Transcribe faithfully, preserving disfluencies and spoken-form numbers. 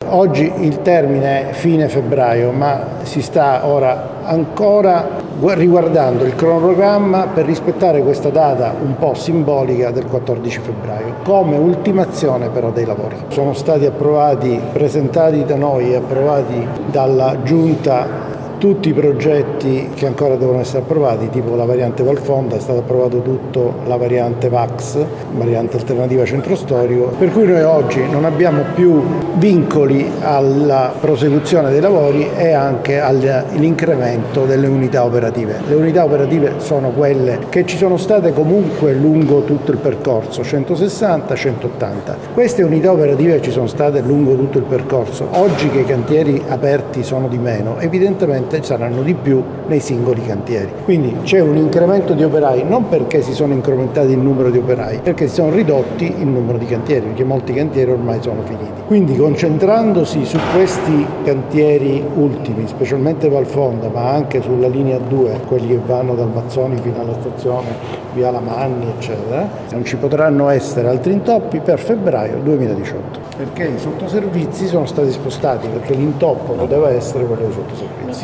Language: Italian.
oggi il termine è fine febbraio, ma si sta ora ancora riguardando il cronoprogramma per rispettare questa data un po' simbolica del quattordici febbraio, come ultimazione però dei lavori. Sono stati approvati, presentati da noi e approvati dalla Giunta tutti i progetti che ancora devono essere approvati, tipo la variante Valfonda, è stato approvato tutto, la variante V A X, variante alternativa centro storico, per cui noi oggi non abbiamo più vincoli alla prosecuzione dei lavori e anche all'incremento delle unità operative. Le unità operative sono quelle che ci sono state comunque lungo tutto il percorso, centosessanta, centottanta. Queste unità operative ci sono state lungo tutto il percorso. Oggi che i cantieri aperti sono di meno, evidentemente saranno di più nei singoli cantieri. Quindi c'è un incremento di operai, non perché si sono incrementati il numero di operai, perché si sono ridotti il numero di cantieri, perché molti cantieri ormai sono finiti. Quindi concentrandosi su questi cantieri ultimi, specialmente Valfonda, ma anche sulla linea due, quelli che vanno dal Mazzoni fino alla stazione via Lamanni, eccetera, non ci potranno essere altri intoppi per febbraio duemiladiciotto, perché i sottoservizi sono stati spostati, perché l'intoppo poteva essere quello dei sottoservizi.